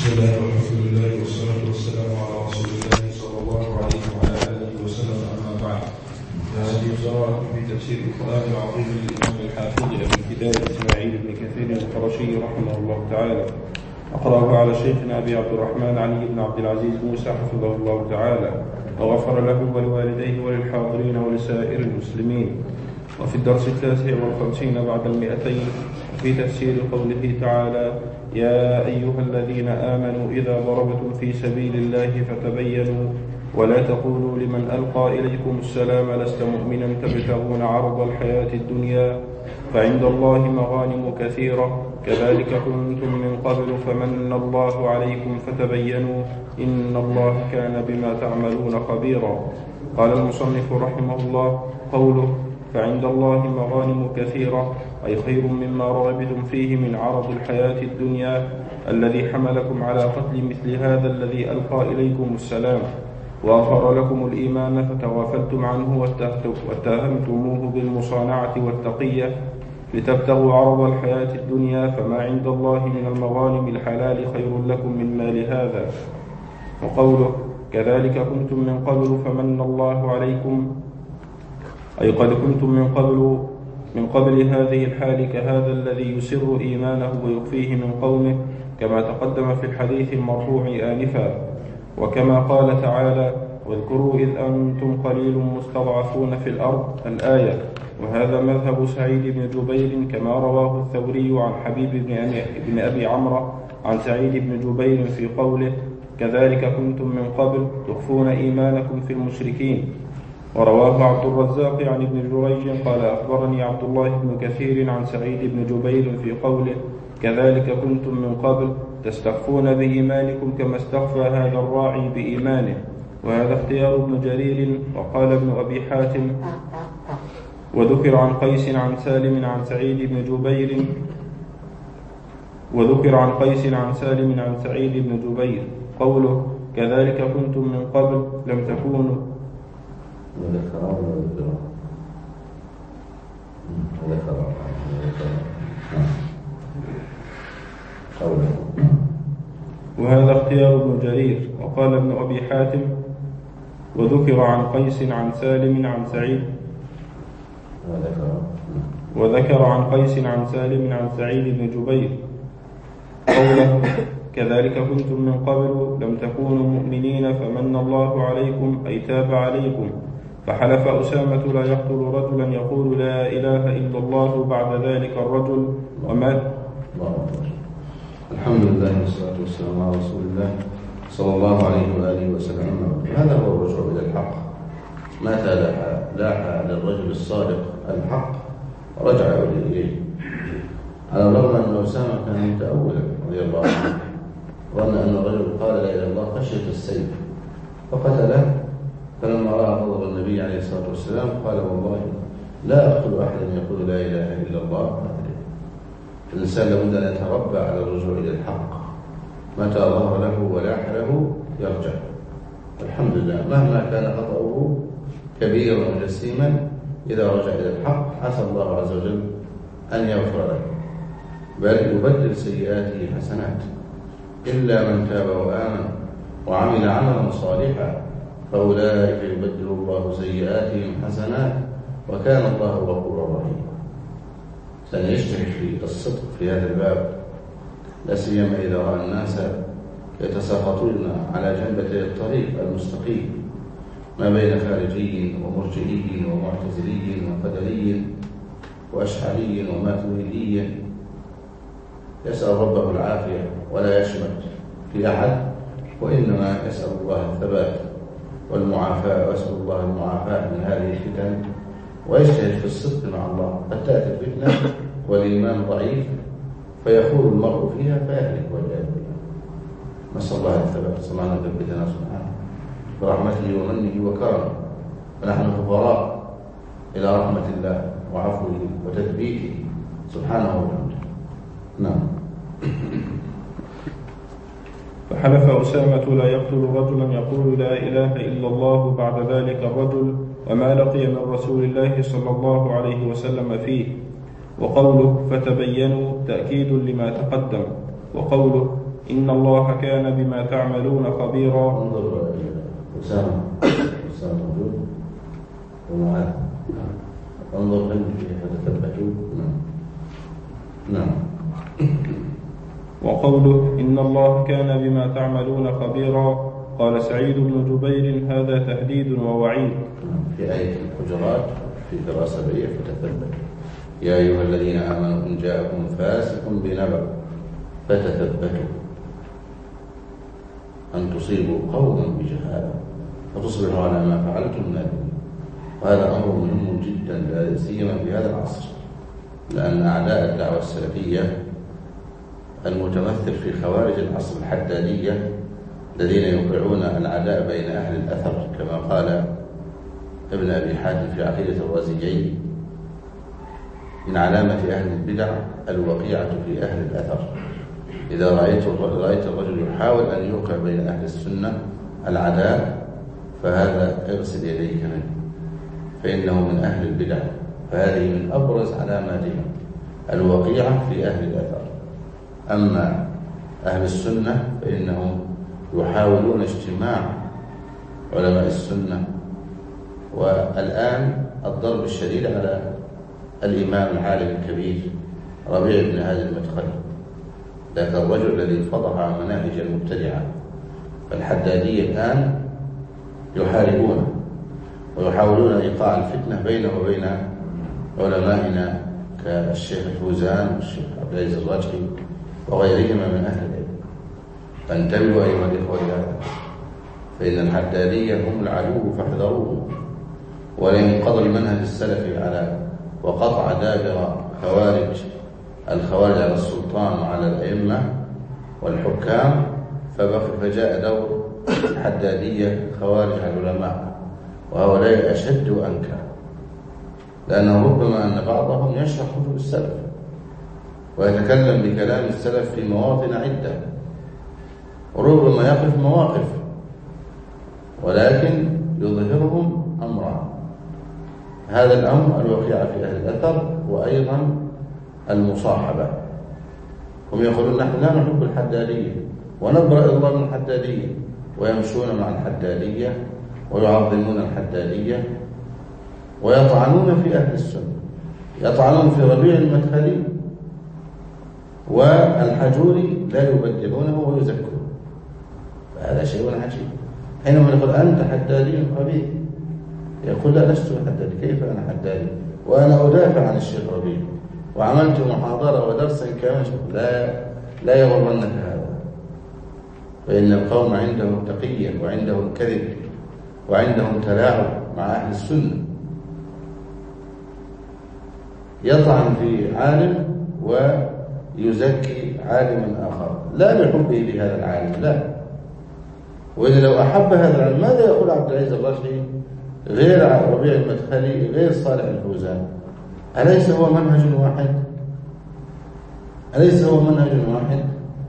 الله والحمد لله والصلاة والسلام على رسول الله صلى الله عليه وعلى آله وسلم. أما بعد، فهذه قراءة في تفسير القرآن العظيم للإمام الحافظ أبي الفداء إسماعيل بن كثير القرشي رحمه الله تعالى. أقرأه على شيخنا أبي عبد الرحمن علي بن عبد العزيز موسى حفظه الله تعالى وغفر له ولوالديه وللحاضرين ولسائر المسلمين. وفي الدرس 59 بعد 200 في تفسير قوله تعالى: يا أيها الذين آمنوا إذا ضربتم في سبيل الله فتبينوا ولا تقولوا لمن ألقى إليكم السلام لست مؤمنا تبتغون عرض الحياة الدنيا فعند الله مغانم كثيرة كذلك كنتم من قبل فمن الله عليكم فتبينوا إن الله كان بما تعملون خبيرا. قال المصنف رحمه الله: قوله فعند الله مغانم كثيرة أي خير مما رغبتم فيه من عرض الحياة الدنيا الذي حملكم على قتل مثل هذا الذي ألقى إليكم السلام وأظهر لكم الإيمان فتغافلتم عنه واتهمتموه بالمصانعة والتقية لتبتغوا عرض الحياة الدنيا فما عند الله من المغانم الحلال خير لكم من مال هذا. وقوله كذلك كنتم من قبل فمن الله عليكم أي قد كنتم من قبل هذه الحال كهذا الذي يسر إيمانه ويخفيه من قومه كما تقدم في الحديث المرفوع آنفا. وكما قال تعالى: واذكروا إذ أنتم قليل مستضعفون في الأرض الآية. وهذا مذهب سعيد بن جبير كما رواه الثوري عن حبيب بن أبي عمرو عن سعيد بن جبير في قوله كذلك كنتم من قبل تخفون إيمانكم في المشركين. ورواه عبد الرزاق عن ابن جريج قال أخبرني عبد الله بن كثير عن سعيد بن جبير في قوله كذلك كنتم من قبل تستخفون بإيمانكم كما استخفى هذا الراعي بإيمانه. وهذا اختيار ابن جرير. وقال ابن أبي حاتم وذكر عن قيس عن سالم عن سعيد بن جبير قوله كذلك كنتم من قبل لم تكونوا وهذا اختيار ابن جرير. وقال ابن أبي حاتم وذكر عن قيس عن سالم عن سعيد عن سعيد بن جبير قوله كذلك كنتم من قبل لم تكونوا مؤمنين فمن الله عليكم أي تاب عليكم. فحلف أسامة لا يقتل رجلا يقول لا إله إلا الله بعد ذلك الرجل ومات. الحمد لله والصلاة والسلام على رسول الله صلى الله عليه وآله وسلم. هذا هو الرجوع إلى الحق. متى لاح للرجل الصادق الحق رجع إليه، على الرغم أن أسامة كان متأولا رضي الله عنه، ظن أن الرجل قال لا إله إلا الله خشية السيف فقتله. فلما رأى غضب النبي عليه الصلاة والسلام قال والله لا أقتل أحدا يقول لا إله إلا الله. الإنسان لابد أن يتربى على الرجوع إلى الحق. متى ظهر له ولاح له يرجع. الحمد لله مهما كان خطأه كبيرا وجسيما إذا رجع إلى الحق عسى الله عز وجل أن يغفر له، بل يبدل سيئاته حسنات. إلا من تاب وآمن وعمل عملا صالحا فأولئك يبدل الله سيئاتهم حسنات وكان الله غفورا رحيما. سنجتهد في الصدق في هذا الباب، لا سيما إذا رأى الناس يتساقطون على جنبتي الطريق المستقيم ما بين خارجي ومرجئي ومعتزلي وقدري وأشعري وماتريدي، يسأل ربه العافية ولا يشمت في أحد، وإنما يسأل الله الثبات والمعافاة، ويسأل الله المعافاة من هذه الفتن، ويجتهد في الصدق مع الله. قد تأتي الفتنة والإيمان ضعيف فيخور المرء فيها فيهلك والعياذ بالله. نسأل الله الثبات. نسأل الله أن يثبتنا سبحانه برحمته ومنه وكرمه، ونحن فقراء إلى رحمة الله وعفوه وتثبيته سبحانه وتعالى. نعم. فحلف أسامة لا يقتل رجلا يقول لا إله إلا الله بعد ذلك الرجل وما لقي من رسول الله صلى الله عليه وسلم فيه. وقوله فتبينوا تأكيد لما تقدم. وقوله إن الله كان بما تعملون خبيرا. انظر أسامة موجود ومعاذ، انظر فتثبتوا. نعم. وقوله إن الله كان بما تعملون خبيرا، قال سعيد بن جبير هذا تهديد ووعيد. في آية الحجرات في دراسة بيئة فتثبتوا يا أيها الذين آمنوا إن جاءكم فاسق بنبأ فتثبتوا أن تصيبوا قوما بجهالة فتصبحوا على ما فعلتم نادمين. وهذا أمر مهم جدا لا سيما في هذا العصر، لأن أعداء الدعوة السلفية المتمثل في خوارج العصر الحدادية الذين يوقعون العداء بين أهل الأثر كما قال ابن أبي حاتم في عقيدة الرازيين: من علامة أهل البدع الوقيعة في أهل الأثر. إذا رأيت الرجل يحاول أن يوقع بين أهل السنة العداء فهذا اغسل يديك منه، فإنه من أهل البدع. فهذه من أبرز علاماتهم الوقيعة في أهل الأثر. أما أهل السنة فإنهم يحاولون اجتماع علماء السنة. والآن الضرب الشديد على الإمام العالم الكبير ربيع بن هادي المدخلي، ذاك الرجل الذي فضح مناهج المبتدعة. فالحدادية الآن يحاربونه ويحاولون إيقاع الفتنة بينه وبين علمائنا كالشيخ الفوزان والشيخ عبد العزيز الرجحي وغيرهما من أهل العلم. فانتبهوا أيها الإخوة لهذا، فإن الحدادية هم العدو فاحذروه. ولئن قضى المنهج السلفي على وقطع دابر الخوارج على السلطان وعلى الأئمة والحكام، فجاء دور الحدادية خوارج العلماء، وهؤلاء أشد وأنكى، لأنه ربما أن بعضهم يشرح كتب السلف ويتكلم بكلام السلف في مواطن عدة، وربما يقف مواقف، ولكن يظهرهم أمرا. هذا الأمر الوقيع في أهل الأثر، وأيضا المصاحبة. هم يقولون نحن لا نحب الحدادية ونبرأ إضرار من الحدادية، ويمشون مع الحدادية ويعظمون الحدادية ويطعنون في أهل السنة، يطعنون في ربيع المدخلي والحجوري لا يبدلونه ويزكون. فهذا شيء عجيب. حينما يقول أنت حدادي خبيث، يقول لا لست حدادي، كيف أنا حدادي وأنا أدافع عن الشيخ ربيع وعملت محاضرة ودرسا كاملا؟ لا يغرنك هذا، فإن القوم عندهم تقية وعندهم كذب وعندهم تلاعب مع أهل السنة. يطعن في عالم ويزكي عالما آخر لا لحبه لهذا العالم، لا. وإذا لو أحب هذا العالم ماذا يقول عبد العزيز الرجحي غير ربيع المدخلي غير صالح الفوزان؟ أليس هو منهج واحد؟ أليس هو منهج واحد؟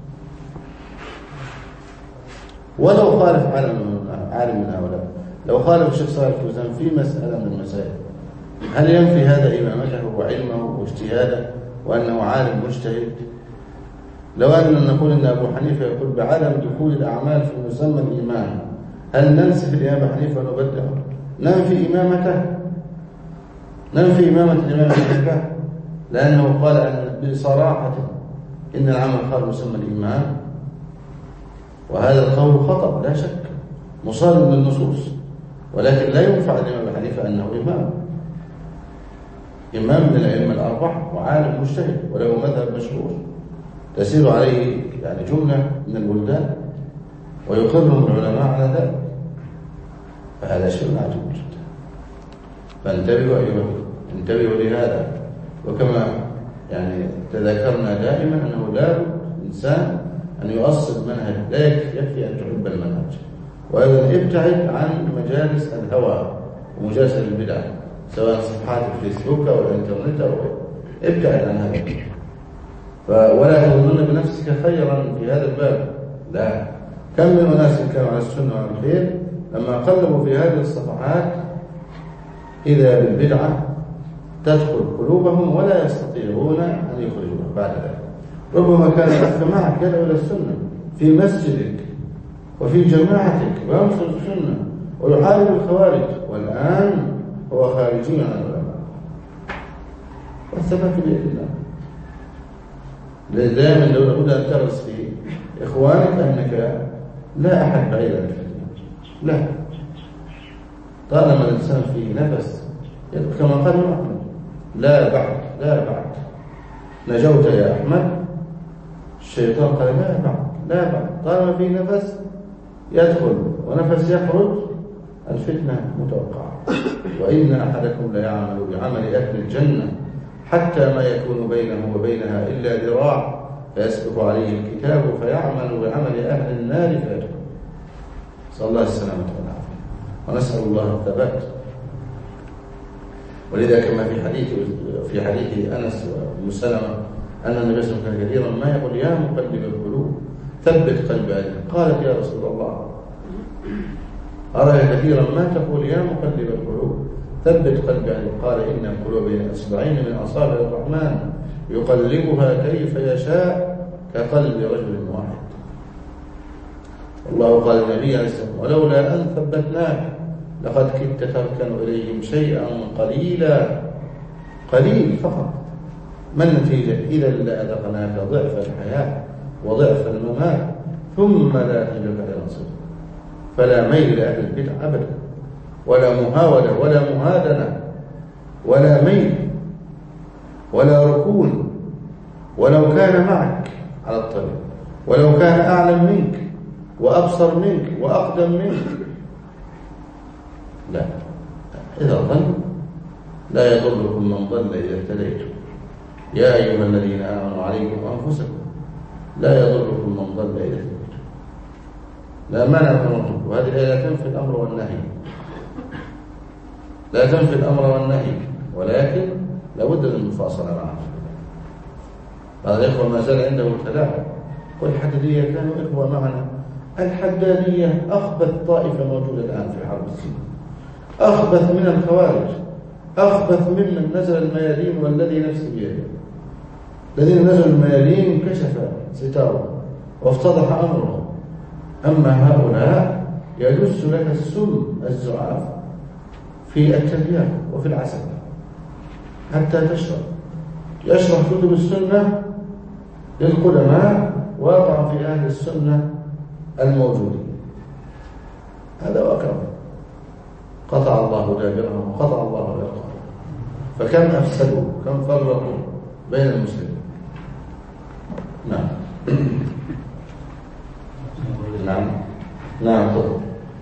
ولو خالف عالم من هؤلاء، لو خالف الشيخ صالح الفوزان في مسألة من المسائل، هل ينفي هذا إمامته وعلمه واجتهاده وأنه عالم مجتهد؟ لو أننا نقول أن أبو حنيفة يقول بعدم دخول الأعمال في مسمى الإمام، هل ننسف الإمام أبو حنيفة ونبدأ ننفي إمامته؟ ننفي إمامة الإمام حنيفة لأنه قال بصراحة إن العمل خارج مسمى الإمام؟ وهذا القول خطأ لا شك، مصادم للنصوص، ولكن لا ينفع الإمام أبو حنيفة أنه إمام من الأئمة الأربعة وعالم مجتهد وله مذهب مشهور تسير عليه يعني جملة من البلدان ويقرهم العلماء على ذلك. فهذا شيء عجيب جدا. فانتبهوا أيها، انتبهوا لهذا. وكما يعني تذكرنا دائما أنه لا إنسان أن يؤصل منهج، لا يكفي أن تحب المنهج، وأيضا ابتعد عن مجالس الهوى ومجالس البدع، سواء صفحات الفيسبوك أو الإنترنت أو ابتعد عن هذا. ولا تظنن بنفسك خيرا في هذا الباب، لا. كم من أناس كانوا على السنة وعلى الخير لما قلبوا في هذه الصفحات إذا بالبدعة تدخل قلوبهم ولا يستطيعون أن يخرجوها بعد ذلك. ربما كان الأخ معك يدعو إلى السنة في مسجدك وفي جماعتك وينصر السنة ويحارب الخوارج، والآن هو خارجي عن العلماء. والثبات بيد الله. دائما لو لابد أن تغرس في إخوانك أنك لا أحد بعيد عن الفتنة، لا، طالما الإنسان فيه نفس كما قال أحمد لا بعد لا بعد، نجوت يا أحمد. الشيطان قال لا بعد طالما فيه نفس يدخل ونفس يخرج، الفتنة متوقعة. وإن أحدكم ليعمل بعمل أهل الجنة حتى ما يكون بينه وبينها إلا ذراع فيسبق عليه الكتاب فيعمل بعمل أهل النار فيدخل. نسأل الله السلامة والعافية ونسأل الله الثبات. ولذا كما في حديث أنس بن سلمة أن النبي صلى الله عليه وسلم كثيرا ما يقول يا مقلب القلوب ثبت قلب أهلك. قالت يا رسول الله أرى كثيرا ما تقول يا مقلب القلوب ثبت قلب أهلك. قال إن القلوب بين أصبعين من أصابع الرحمن يقلبها كيف يشاء كقلب رجل واحد. الله قال النبي عليه الصلاة والسلام ولولا أن ثبتناك لقد كدت تركن إليهم شيئا قليلا، قليل فقط. ما النتيجة؟ إذا لأذقناك ضعف الحياة وضعف الممات ثم لا تجد لك نصير. فلا ميل لأهل البدع أبدا، ولا مهاولة ولا مهادنة ولا ميل ولا ركون، ولو كان معك على الطريق، ولو كان أعلم منك وأبصر منك وأقدم منك، لا. إذا ضل لا يضركم من ضل إذا اهتديتم يا أيها الذين آمنوا عليكم أنفسكم لا يضركم من ضل إذا اهتديتم. لا مانع من الركوب. وهذه الآية لا تنفي الأمر والنهي، لا تنفي الأمر والنهي، ولكن لابد من المفاصلة معه. بعض الإخوة ما زال عنده تلاعب، والحدادية كانوا إخوة معنا. الحدادية أخبث طائفة موجودة الآن في حرب السنة، أخبث من الخوارج، أخبث ممن نزل الميادين والذي نفسي بيده. الذين نزلوا الميادين كشف ستارهم وافتضح أمرهم، أما هؤلاء يدس لك السم الزعاف في التربية وفي العسل حتى تشرب. يشرح كتب السنة للقدماء واقع في أهل السنة الموجودين. هذا واقع. قطع الله دابرهم وقطع الله رزقهم. فكم أفسدوا كم فرقوا بين المسلمين. نعم نعم نعم طبعا.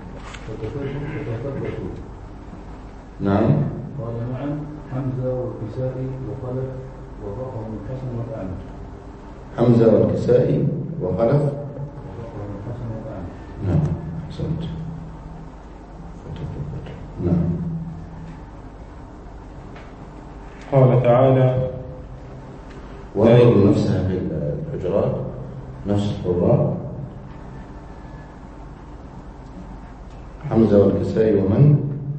نعم قال نعم حمزة والكسائي وخلف وضعهم الحسن والأعمى. حمزة والكسائي وخلف وضعهم الحسن والأعمى. نعم أحسنت. نعم. قال تعالى وانظر نفسها في الحجرات نفس القراء حمزة والكسائي ومن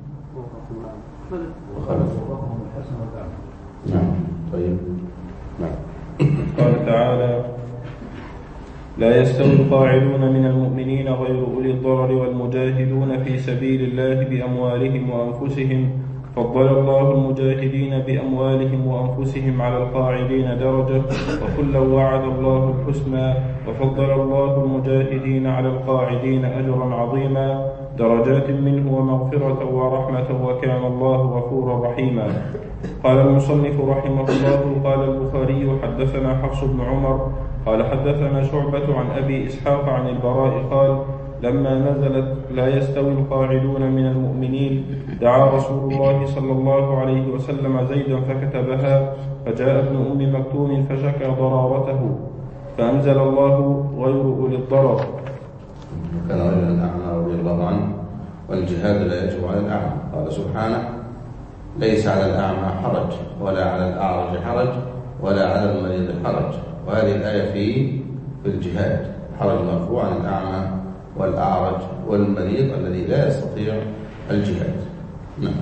وخلف. وضعهم الحسن والأعمى. نعم طيب. نعم. قال تعالى لا يستوي القاعدون من المؤمنين غير أولي الضرر والمجاهدون في سبيل الله بأموالهم وأنفسهم فضل الله المجاهدين بأموالهم وأنفسهم على القاعدين درجة وكلا وعد الله الحسنى وفضل الله المجاهدين على القاعدين أجرا عظيما درجات منه ومغفرة ورحمة وكان الله غفورا رحيما. قال المصنف رحمه الله قال البخاري حدثنا حفص بن عمر قال حدثنا شعبة عن أبي إسحاق عن البراء قال لما نزلت لا يستوي القاعدون من المؤمنين دعا رسول الله صلى الله عليه وسلم زيدا فكتبها فجاء ابن أم مكتوم فشكى ضرارته فأنزل الله غير أولي الضرر. كان رجلا أعمى رضي الله عنه والجهاد لا يجب على الأعمى. قال سبحانه ليس على الأعمى حرج ولا على الأعرج حرج ولا على المريض حرج. وهذه الآية في الجهاد حرج مرفوع عن الأعمى والأعرج والمريض الذي لا يستطيع الجهاد. نعم.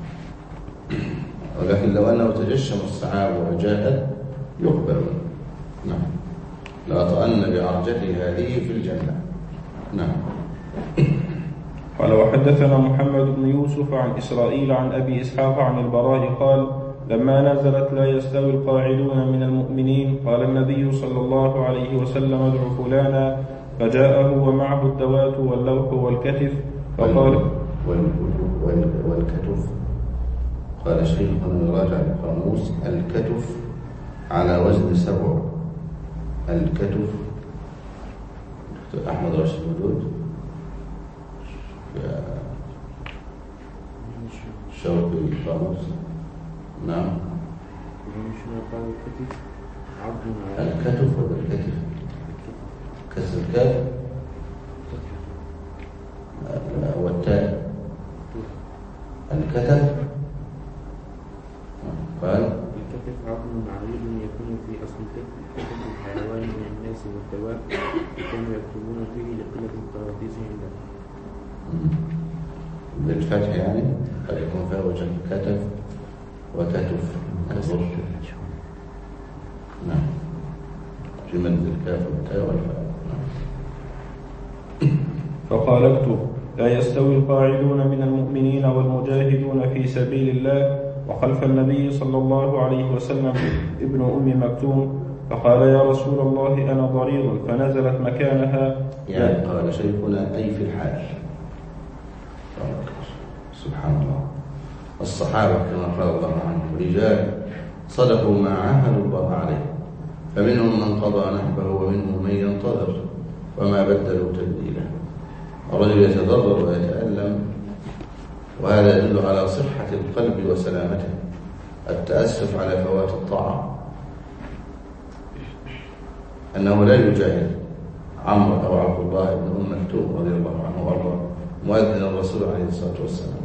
ولكن لو أنه تجشم الصحابة وجاهد يقبل. نعم. لأطأن يطمئن بعرجته هذه في الجنة. نعم. قال وحدثنا محمد بن يوسف عن إسرائيل عن أبي إسحاق عن البراء قال لما نزلت لا يستوي القاعدون من المؤمنين قال النبي صلى الله عليه وسلم ادعوا فلانا فجاءه ومعه الدوات واللوح والكتف فقال والكتف. قال شيخنا يراجع القاموس الكتف على وزن 7. الكتف أحمد راشد موجود شوق القاموس. نعم. الكتف ولا الكتف؟ كسر الكاف والتاء. الكتف قال الكتف عظم عريض يكون في أصل كتف الحيوان من الناس والدواب كانوا يكتبون فيه لقلة القراطيس عنده. بالفتح يعني قد يكون فيها وجه كتف وكتف. نعم. في مد الكاف والتاء والفاء. فقال اكتب لا يستوي القاعدون من المؤمنين والمجاهدون في سبيل الله وخلف النبي صلى الله عليه وسلم ابن أم مكتوم فقال يا رسول الله أنا ضرير فنزلت مكانها. يعني قال شيخنا أي في الحال. سبحان الله. الصحابة كما قال الله عنهم رجال صدقوا ما عاهدوا الله عليه فمنهم من قضى نحبه ومنهم من ينتظر وما بدلوا تبديلا. الرجل يتضرر ويتألم وهذا يدل على صحة القلب وسلامته. التأسف على فوات الطاعة أنه لا يجاهد عمرو أو عبد الله بن أم مكتوم رضي الله عنه وارضاه مؤذن الرسول عليه الصلاة والسلام،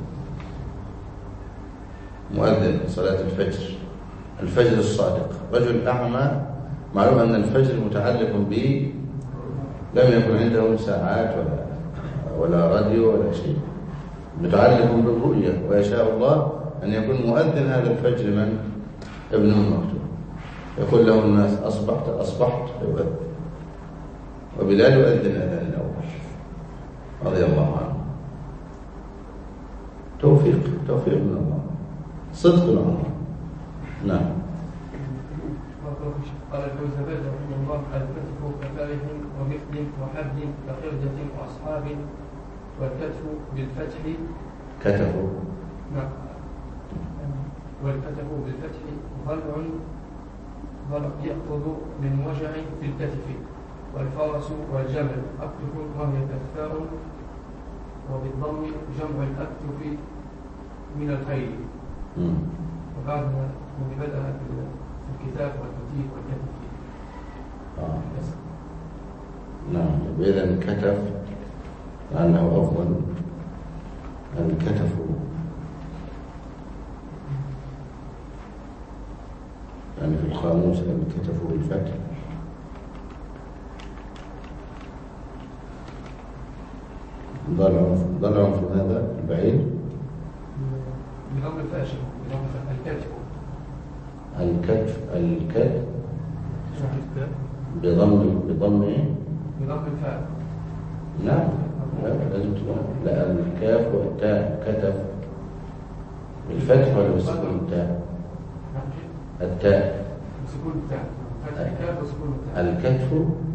مؤذن صلاة الفجر الصادق، رجل أعمى. معلوم أن الفجر متعلق به لم يكن عنده ساعات ولا راديو ولا شيء، متعلق بالرؤية، ويشاء الله أن يكون مؤذن هذا الفجر من ابن أم مكتوم، يقول له الناس أصبحت يؤذن، وبلال يؤذن أذان الأول رضي الله عنه. توفيق من الله، صدق العمر. نعم. قال الكوثبات رحمه الله الكتف كفارح ومثل وحد كقردة وأصحاب والكتف بالفتح كتف. نعم. والكتف بالفتح ضلع يأخذ من وجع في الكتف، والفرس والجمل أكتف وهي كفار، وبالضم جمع الأكتف من الخيل. وبعد من بدأ في الكتاب والكتيب والكتف. نعم. إذن كتف لأنه أفضل. الكتف يعني في القاموس الكتف بالفتح. ضلع في هذا البعيد بضم الفاشل الكتف بضم الفاء. نعم. لازم تقول لا الكاف والتاء كتف بالفتح ولا بسكون التاء؟ التاء بسكون التاء. فتح الكاف وسكون التاء. الكتف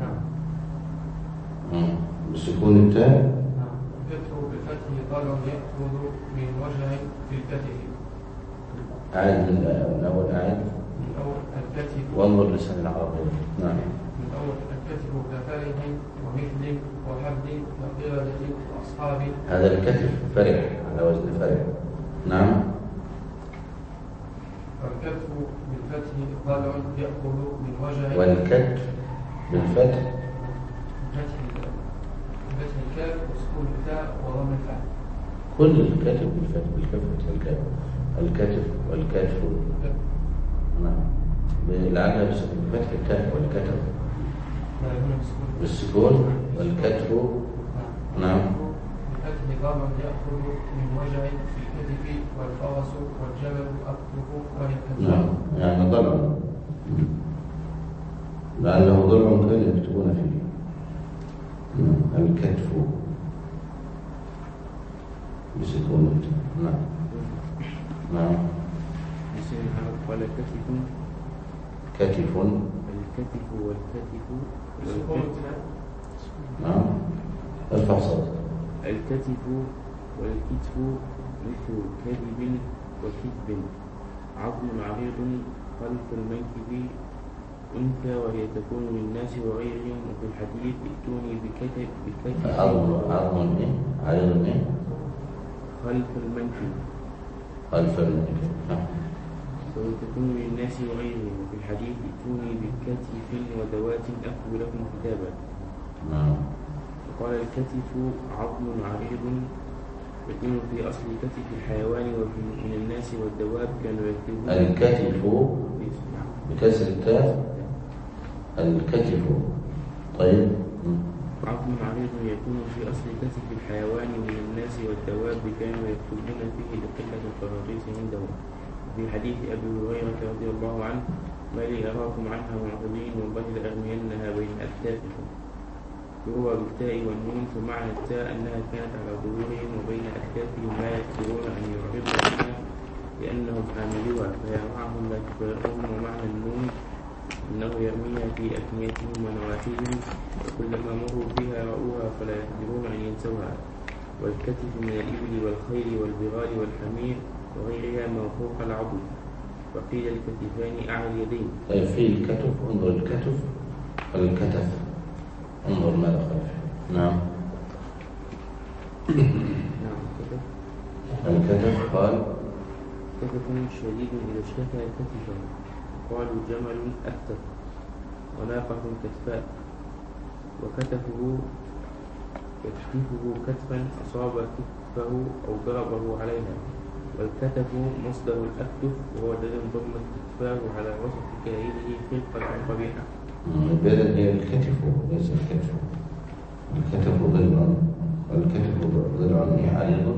نعم بسكون التاء. نعم. الكتف بالفتح ضلع يأخذ من وجع في الكتف. أعد من أول من أول الكتف وانظر لسان العربية. نعم. من أول الكتف كفارح ومثل وحبل وقردة وأصحاب. هذا الكتف فرح على وزن فرح. نعم. والكتف بالفتح ضلع يأخذ من وجع. والكتف بالفتح فتح الكاف وسكون التاء وضم الفاء. كل الكتف بالفتح الكاف الكتف والكتف. نعم. لعلها بفتح الكاف والكتف بالسكون والكتف. نعم. بفتح ضلع يأخذ من وجع في الكتف، والفرس والجبل أكتف وهي كتف. نعم. يعني ضلع لأنه ضلع كان يكتبون فيه. الكتف بسكون. نعم. نعم. قال كتف. كتف. الكتف والكتف. نعم. ارفع صوتك. الكتف والكتف مثل كذب وكذب. عظم عريض خلف المنكب أنثى وهي تكون للناس وغيرهم. وفي الحديث ائتوني بكتف عظم إيه؟ عريض إيه؟ خلف المنكب. خلف المنكب. وهي تكون للناس وغيرهم. وفي الحديث ائتوني بكتف ودوات أكتب لكم كتابا. نعم. وقال الكتف عظم عريض يكون في أصل كتف الحيوان ومن الناس والدواب كانوا يكتبون. الكتف بكسر الكاف. الكتف. طيب. عظم عريض يكون في أصل كتف الحيوان ومن الناس والدواب كانوا يكتبون فيه لقلة القراطيس عندهم. في حديث أبي هريرة رضي الله عنه ما لي أراكم عنها معرضين والله لأرمينها بين أكتافكم. يروى بالتاء والنون فمعنى التاء أنها كانت على ظهورهم وبين أكتافهم لا يقدرون أن يعرضوا عنها لأنهم حاملوها فيرعاهم لا تفرقهم. ومعنى النون أنه يرميها في أكنيتهم ونواحيهم وكلما مروا بها رأوها فلا يقدرون أن ينسوها. والكتف من الإبل والخيل والبغال والحمير وغيرها ما فوق العضد. وقيل الكتفان أعلى اليدين. طيب في الكتف انظر الكتف والكتف انظر ماذا خلفه. نعم. نعم الكتف. الكتف قال كتف شديد إذا اشتكى كتفا قالوا جمل أكتف وناقة كتفاء. وكتفه يكتفه كتفا أصاب كتفه أو ضربه عليها. والكتف مصدر الأكتف وهو الذي انضم كتفاه على وسط كاهله خلقة قبيحة. بدل هي الكتف ليس الكتف. الكتف ضلع. الكتف ضلع عريض.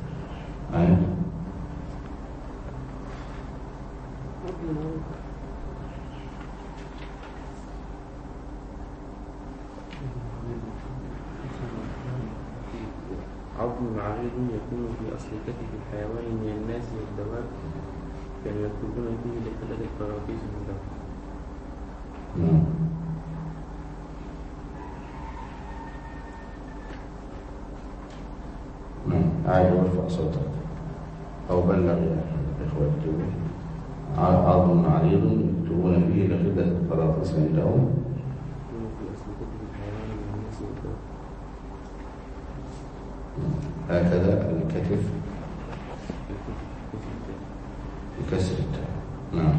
عظم عريض يكون في أصل كتف الحيوان من الناس والدواب كانوا يكتبون فيه لقلة القراطيس عندهم. عاد وارفع صوتك أو بلغ يا إخوة يكتبون. عظم عريض يكتبون فيه لقلة القراطيس عندهم. يكون في أصل كتف الحيوان من الناس والدواب. هكذا الكتف بكسر التاء. نعم.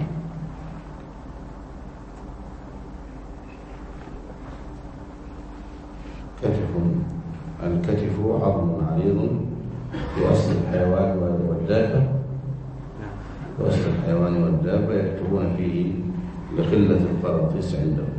الكتف عظم عريض في أصل الحيوان والدابة. في أصل الحيوان والدابة يكتبون فيه لقلة القراطيس عندهم.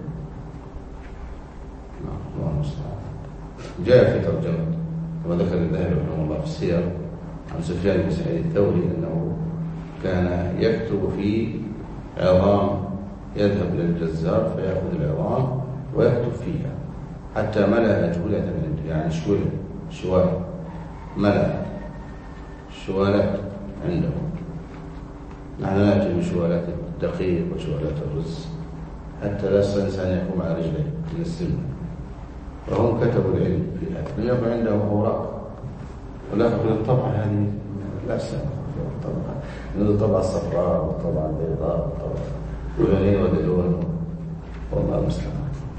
نعم. الله المستعان. جاء في ترجمة وذكر الذهبي رحمه الله في السير عن سفيان بن سعيد الثوري أنه كان يكتب في عظام، يذهب للجزار فيأخذ العظام ويكتب فيها حتى ملأ أجولة يعني شوال ملأ الشوالات عنده. نحن نأتي بشوالات الدقيق وشوالات الرز حتى لا يستطيع الإنسان أن يقوم على رجليه من السن. وهم كتبوا العلم فيها. لم يكن عندهم أوراق ولا في الطبعة هذه لا سنة في الطبعة من الطبعة الصفراء والطبعة البيضاء والطبعة ولونين ودلون. والله المستعان.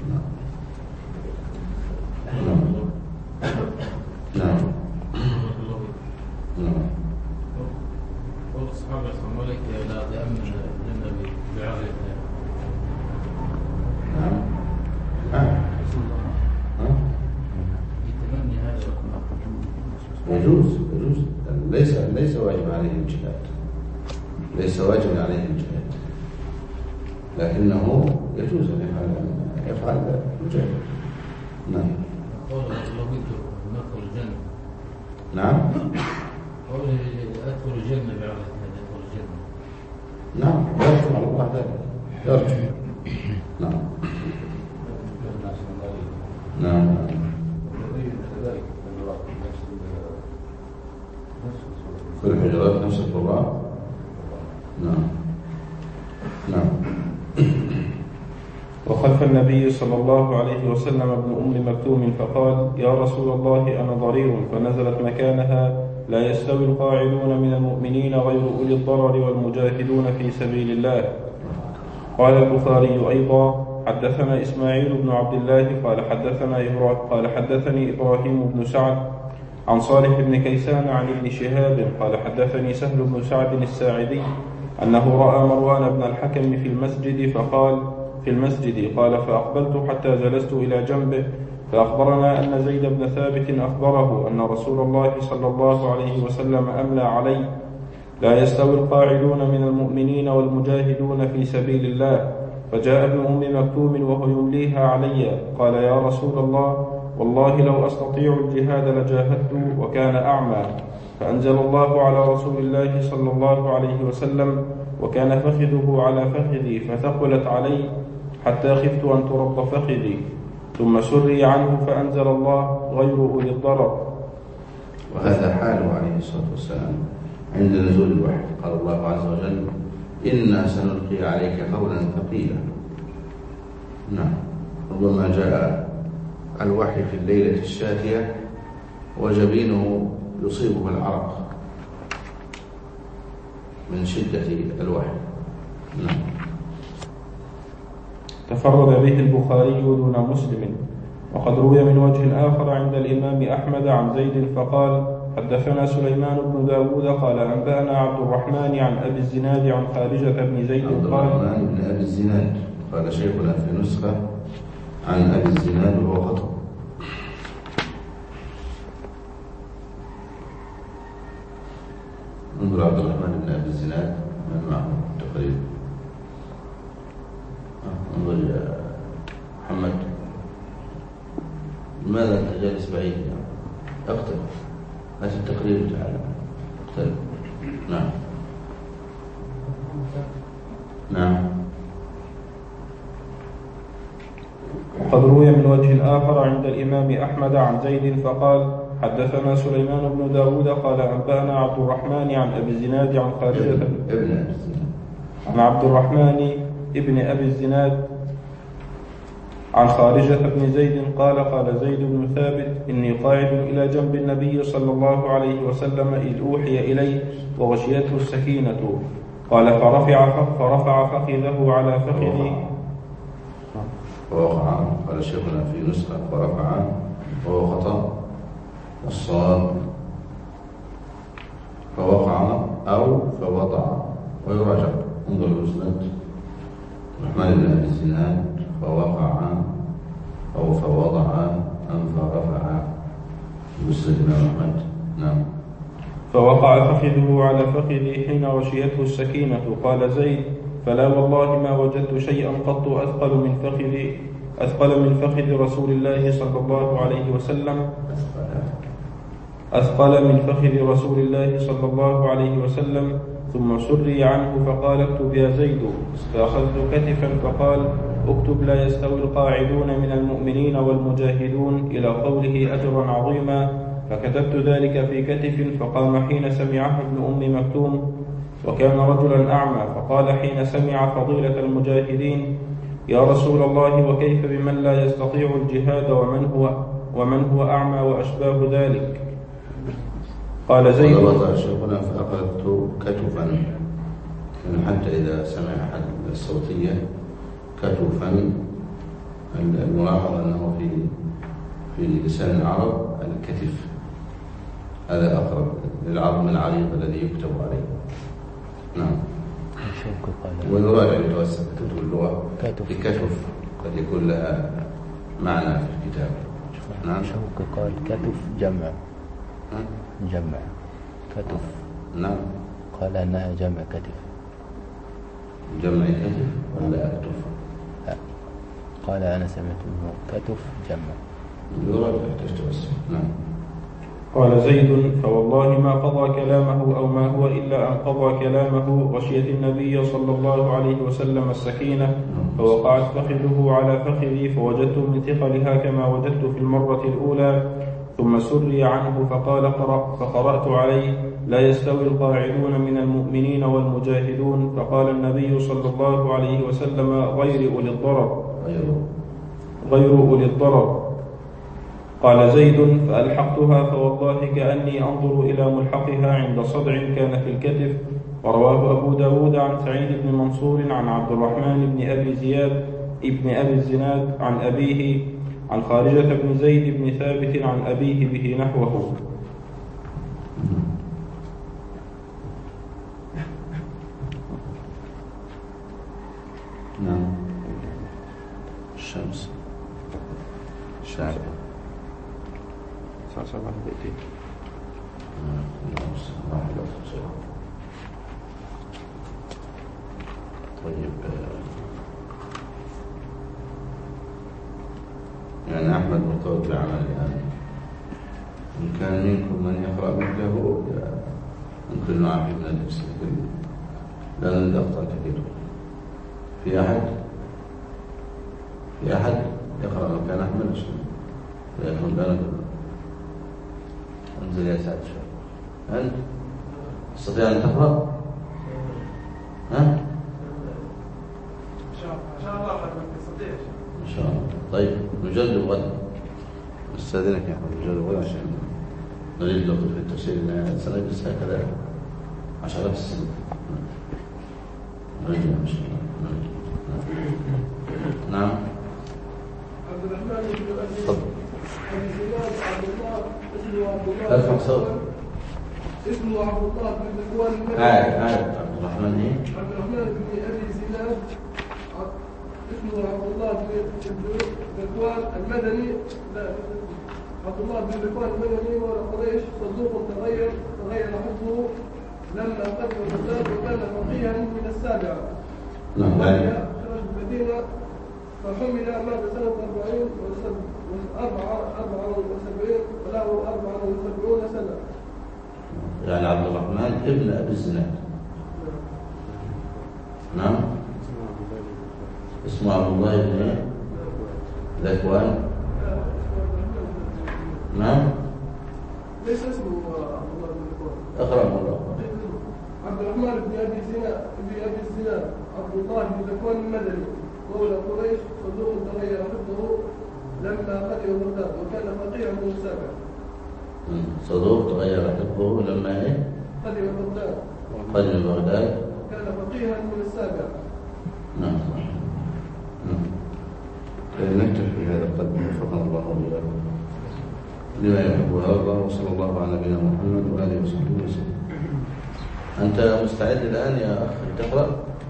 نعم. قول الصحابة يسمون لك لا تأمن النبي بعرض. نعم. يتمنى هذا يجوز ليس واجب عليه الجهاد. ليس واجب عليه الجهاد لكنه يجوز أن يفعل الجهاد. نعم. قول لو كنت ندخل الجنة. نعم. قول أدخل الجنة بعرض هذا أدخل الجنة. نعم يرجو على الله ذلك يرجو. نعم. همسة الراء. نعم. نعم. وخلف النبي صلى الله عليه وسلم ابن أم مكتوم فقال: يا رسول الله أنا ضرير، فنزلت مكانها: لا يستوي القاعدون من المؤمنين غير أولي الضرر والمجاهدون في سبيل الله. قال البخاري أيضا: حدثنا إسماعيل بن عبد الله قال حدثني إبراهيم بن سعد عن صالح بن كيسان عن ابن شهاب قال حدثني سهل بن سعد الساعدي أنه رأى مروان بن الحكم في المسجد قال فأقبلت حتى جلست إلى جنبه فأخبرنا أن زيد بن ثابت أخبره أن رسول الله صلى الله عليه وسلم أملى علي: لا يستوي القاعدون من المؤمنين والمجاهدون في سبيل الله. فجاء ابن أم مكتوم وهو يمليها علي قال: يا رسول الله، والله لو أستطيع الجهاد لجاهدت وكان أعمى. فأنزل الله على رسول الله صلى الله عليه وسلم: وكان فخذه على فخذي فثقلت علي حتى خفت أن ترد فخذي. ثم سري عنه فأنزل الله: غير أولي الضرر. وهذا حاله عليه الصلاة والسلام عند نزول الوحي. قال الله عز وجل: إنا سنلقي عليك قولا ثقيلا. نعم. ربما جاء الوحي في الليلة الشاتية وجبينه يصيبه العرق من شدة الوحي. نعم. تفرد به البخاري دون مسلم. وقد روي من وجه آخر عند الإمام أحمد عن زيد فقال: حدثنا سليمان بن داود قال أنبأنا عبد الرحمن عن أبي الزناد عن خارجة بن زيد عبد الرحمن بن أبي الزناد. قال شيخنا في نسخة عن أبي الزناد وهو خطأ. انظر عبد الرحمن بن أبي الزناد من معه تقريبا. انظر يا محمد، لماذا أنت جالس بعيد؟ اقترب، هات التقرير تعالى اقترب. نعم. نعم. وقد روي من وجه آخر عند الإمام أحمد عن زيد فقال: حدثنا سليمان بن داود قال أنبأنا عبد الرحمن عن أبي الزناد عن خارجة عن عبد الرحمن ابن أبي الزناد عن خارجة بن زيد قال زيد بن ثابت: إني قاعد إلى جنب النبي صلى الله عليه وسلم إذ أوحي إليه وغشيته السكينة. قال فرفع فخذه على فخذي ووقع. قال شيخنا في نسخة فرفع وهو خطأ. الصاد فوقع أو فوضع ويراجع. انظر المسند: الرحمن بن أبي الزناد فوقع أو فوضع أم فرفع. مسند الإمام أحمد. نعم. فوقع فخذه على فخذي حين غشيته السكينة. قال زيد: فلا والله ما وجدت شيئا قط أثقل من فخذ رسول الله صلى الله عليه وسلم ثم سري عنه فقال: اكتب يا زيد. فأخذت كتفا فقال: اكتب: لا يستوي القاعدون من المؤمنين والمجاهدون إلى قوله: أجرا عظيما. فكتبت ذلك في كتف. فقام حين سمعه ابن أم مكتوم وكان رجلا أعمى فقال حين سمع فضيلة المجاهدين: يا رسول الله، وكيف بمن لا يستطيع الجهاد ومن هو أعمى وأشباه ذلك؟ قال زيد: وضع شيخنا فأخذت كتفا، يعني حتى إذا سمع أحد الصوتية كتفا. الملاحظ أنه في لسان العرب الكتف هذا أقرب للعظم العريض الذي يكتب عليه. نعم. ويراجع يتوسع كتب اللغة بكتف قد يكون لها معنى في الكتاب. نعم. شوقي قال كتف جمع. جمع كتف. نعم. قال أنها جمع كتف. جمع كتف ولا أكتف؟ لا. قال أنا سمعت منه كتف جمع. يراجع تتوسع. نعم. قال زيد: فوالله ما قضى كلامه أو ما هو إلا أن قضى كلامه غشيت النبي صلى الله عليه وسلم السكينة فوقعت فخذه على فخذي فوجدت من ثقلها كما وجدت في المرة الأولى. ثم سري عنه فقال اقرأ، فقرأت عليه: لا يستوي القاعدون من المؤمنين والمجاهدون. فقال النبي صلى الله عليه وسلم: غير أولي الضرر. قال زيد: فألحقتها فوالله كأني أنظر إلى ملحقها عند صدع كان في الكتف. ورواه أبو داود عن سعيد بن منصور عن عبد الرحمن بن أبي زياد ابن أبي الزناد عن أبيه عن خارجة بن زيد بن ثابت عن أبيه به نحوه. نعم. الشمس شعب صار واحد دقيقتين. طيب، يعني أحمد مرتبط بعمل يعني إن كان منكم من يقرأ مثله ممكن نعافي من النفس، لأن الأخطاء كثيرة. في أحد يقرأ مكان أحمد عشان ويكون لنا انزل يا سعد شوي. أنت تستطيع أن تقرأ؟ ها؟ إن شاء الله قد نستطيع. إن شاء الله. طيب، نجرب غدا. نستأذنك يا أحمد، نجرب غدا عشان نريد نقول في التفسير إن سنجلس هكذا 10 سنين. نرجع إن شاء الله. نعم. عبد الرحمن بن تفضل. أبي زياد عبد الله اسمه عبد الله. ارفع صوت. اسمه عبد الله بن ذكوان. عارف عبد الرحمن إيه؟ عبد الرحمن بن أبي زياد اسمه عبد الله بن ذكوان المدني. لا، عبد الله بن ذكوان المدني مولى قريش، صدوق تغير حفظه لما قدم بغداد وكان فقيها من السابعة. نعم. خرج المدينة فحمل مات سنة 40 وله 74 سنة. يعني عبد الرحمن ابن أبي الزناد. نعم. اسمه عبد الله بن ذكوان. نعم. ليس اسمه عبد الله بن ذكوان. أقرأ مرة. عبد الرحمن بن أبي الزناد عبد الله بن ذكوان المدني مولى قريش، صدوق تغير حفظه لما قدم بغداد وكان فقيها من السابعة. صدوق تغير حفظه لما إيه؟ قدم بغداد كان فقيها من السابعة. نعم. نكتفي بهذا القدر، وفقنا الله وإياكم لما يحب ويرضى، وصلى الله على نبينا محمد وآله وصحبه وسلم. أنت مستعد الآن يا أخي تقرأ؟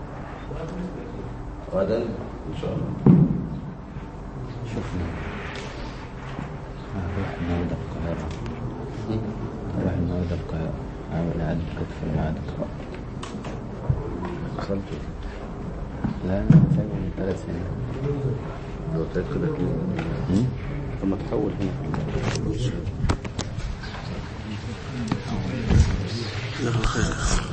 غدا إن شاء الله. شوفنا أروح الموعد القاهرة. أروح الموعد القاهرة، أعمل عدد كتف الموعد القاهرة. وصلت؟ لا، أنا مسافر من 3 سنين. لو تأكد أكيد. ثم تحول هنا.